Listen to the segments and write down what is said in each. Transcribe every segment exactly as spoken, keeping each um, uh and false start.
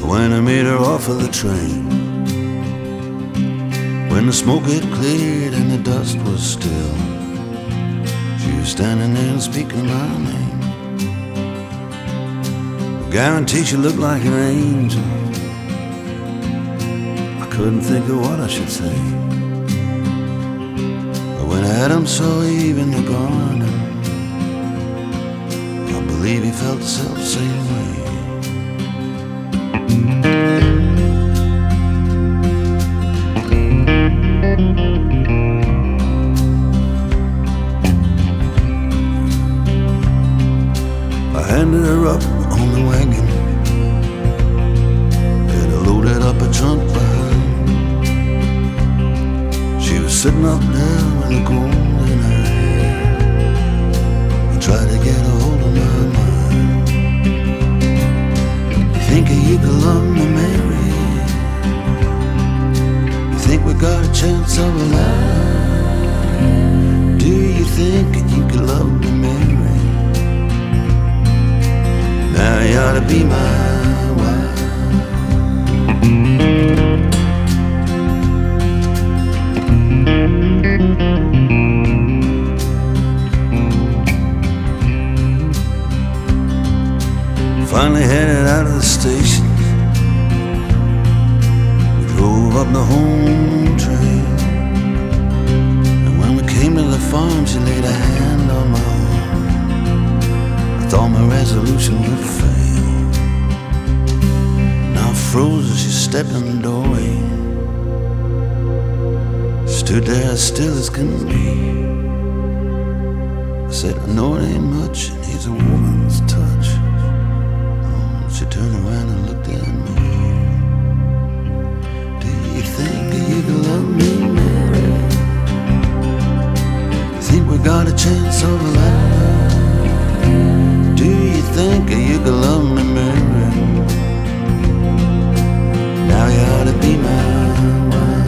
when I made her off of the train. When the smoke had cleared and the dust was still, she was standing there and speaking my name. I guarantee she looked like an angel. I couldn't think of what I should say, but when Adam saw Eve in the garden, I believe he felt the self-same way. I handed her up on the wagon and I loaded up a trunk behind. She was sitting up there with the gold in her hair. I tried to get a hold of my mind. You think you could love me, Mary? You think we got a chance of a life? Do you think you could love me, Mary? Now you ought to be my wife. Finally headed out of the station, we drove up the home train, and when we came to the farm, she laid a hand on my arm. I thought my resolution would fail. Now I froze as she stepped in the doorway, stood there as still as can be. I said, I know it ain't much, it needs a woman's touch. She turned around and looked at me. Do you think you can love me, Mary? You think we got a chance of a life? Do you think you can love me, Mary? Now you ought to be my wife.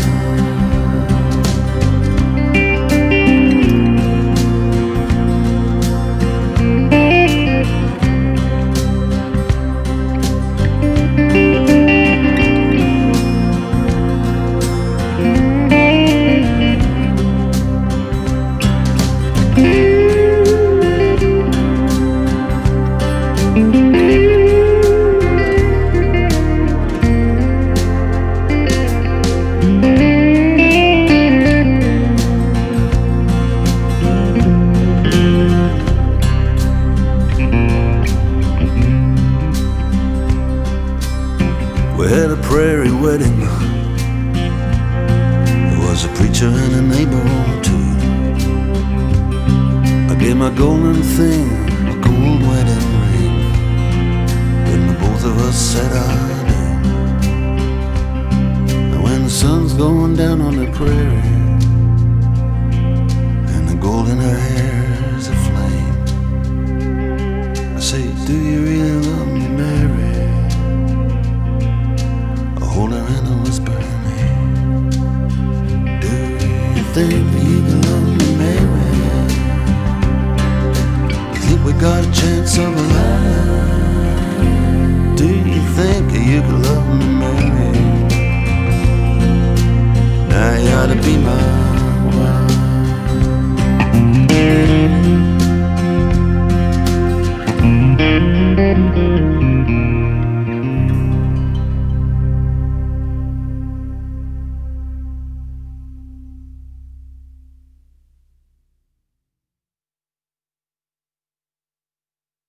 We had a prairie wedding. There was a preacher and a neighbor or two. I gave my golden thing, a gold wedding ring, when the both of us said I do. And when the sun's going down on the prairie and the gold in her hair's aflame, I say, do you really love me, Mary? Hold her and I whisper her name. Do you think